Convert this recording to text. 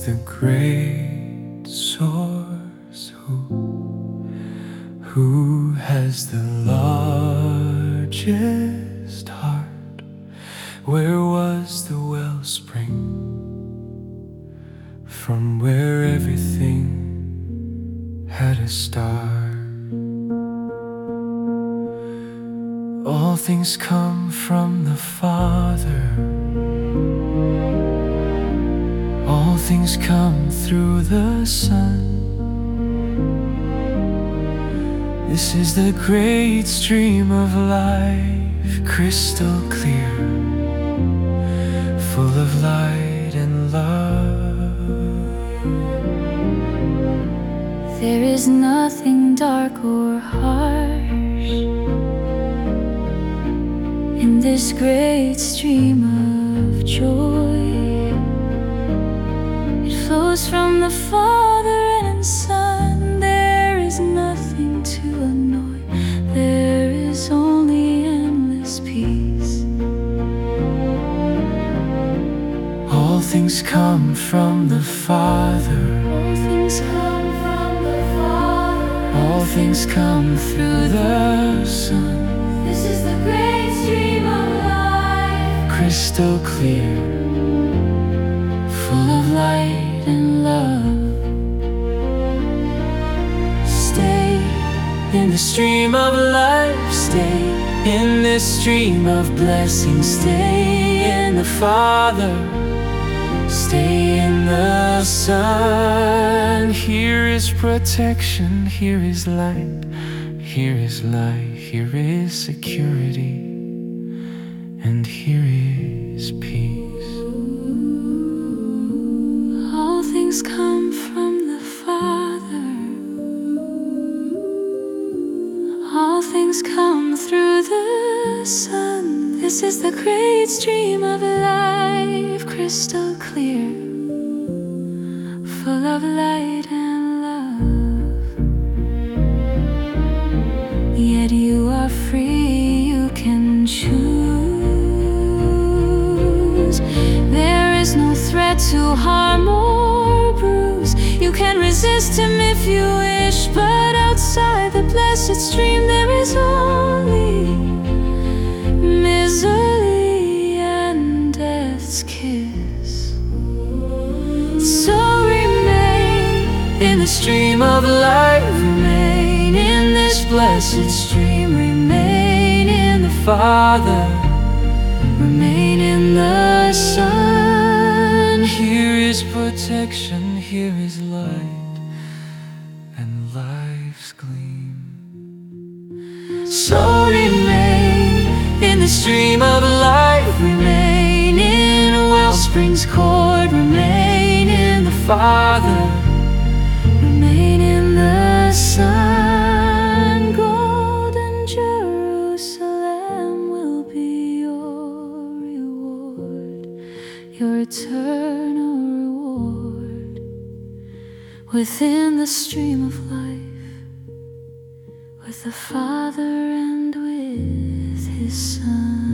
the great source? Who has the largest heart? Where was the wellspring from where everything had a start? All things come from the Father. All things come through the Son. This is the great stream of life, crystal clear, full of light and love. There is nothing dark or harsh in this great stream of joy. It flows from the Father and Son. There is nothing to annoy. There is only endless peace. All things come from the Father. All things come from the Father. All things come through the Son. This is the great stream of life, Crystal clear, full of light and love. Stay in the stream of life. Stay in this stream of blessing. Stay in the Father. Stay in the Son. Here is protection. Here is light. Here is light. Here is security. And here is peace. all things come from the Father. All things come through the Son. This is the great stream of life, crystal clear, full of light and love. Yet you are free, you can choose. There is no threat to harm or bruise. You can resist him if you wish, but outside the blessed stream there is only misery and death's kiss. So remain In the stream of life, remain in this blessed stream. Remain in the Father. remain in the Son. Here is protection, here is light and life's gleam. So remain in the stream of life. Remain in Wellspring's court. Remain in the Father, remain in the Son. Golden Jerusalem will be your reward, your eternal reward. Within the stream of life, with the Father and with His Son.